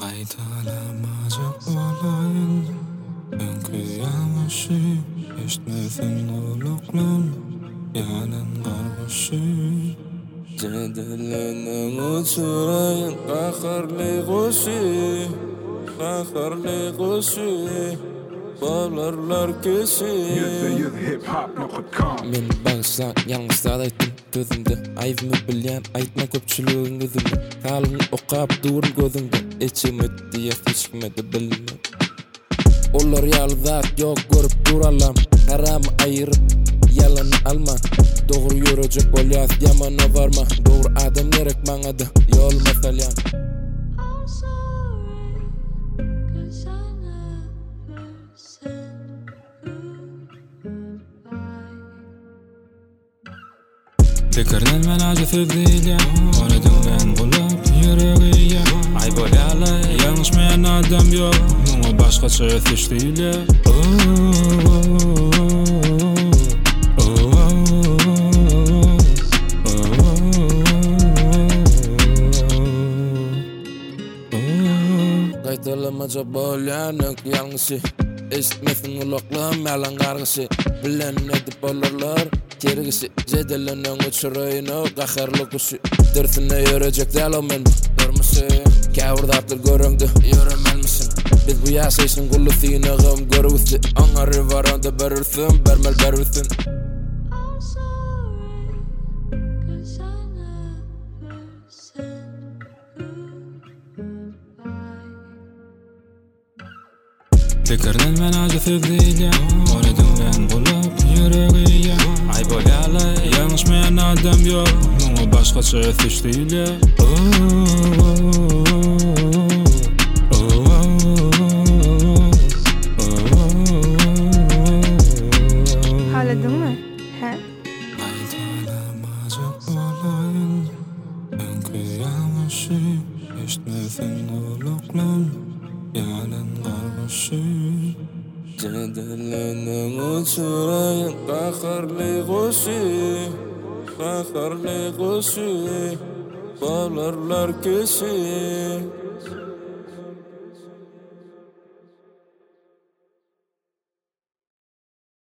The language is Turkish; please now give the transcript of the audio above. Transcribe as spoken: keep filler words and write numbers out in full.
Qaytalamajak olayın önkü yanlışı eşitmesin uluqlan yalan qargışı Cedelenin uçurayın qaharlı quşu qaharlı quşu Bağlarlar köşü Men başlan yalnızlar aytdım gözümde Ayvımı bilyen aytma köpçülüğün gözümde Kalın okap durun gözümde İçimde diye fişmedi bilme Olur yalzat yok görüp duralam Haram ayırıp yalan alma Doğru yürüyecek bolyaz yamana varma Doğru adam gerek bana da yol masalyan Fikirden men acı sözüyle Oynadım ben bulup yüreğiyle Ay boyalı yanlış men adam yok Bunu başkaça seçtiyle Qaytalamaca bolyanık yanlışı Eşitmesin uluqlan yalan qargışı Bilen edip olurlar Kergisi cedelenen uçurayını qaharlı kuşu Dırtına yürüyecek delo men bu Durmuşı Kavurdatlar göründü yürümel misin Biz bu yaşayışın kullu sinağım görüvüsü Anarı varanda berürsün bermel berürsün Fikirden men acı sözüyle Oynadım ben bulup yüreğiyle Ay boyalı yanlış men adam yok Bunu başkaça seçtiyle Haladın mı? He? Qaytalamajak olayın önkü yanlışı eşitmesin uluqlan yalan qargışı Cedelenin uçurayın qaharlı quşu qaharlı quşu Bağlarlar köşü